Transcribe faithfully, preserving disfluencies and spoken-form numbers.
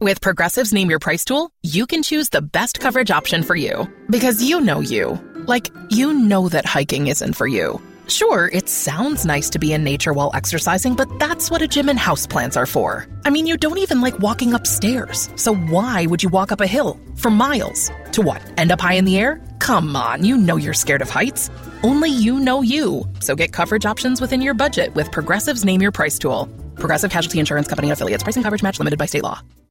With Progressive's Name Your Price tool, you can choose the best coverage option for you. Because you know you. Like, you know that hiking isn't for you. Sure, it sounds nice to be in nature while exercising, but that's what a gym and houseplants are for. I mean, you don't even like walking upstairs. So why would you walk up a hill? For miles. To what, end up high in the air? Come on, you know you're scared of heights. Only you know you. So get coverage options within your budget with Progressive's Name Your Price tool. Progressive Casualty Insurance Company and affiliates. Price and coverage match limited by state law.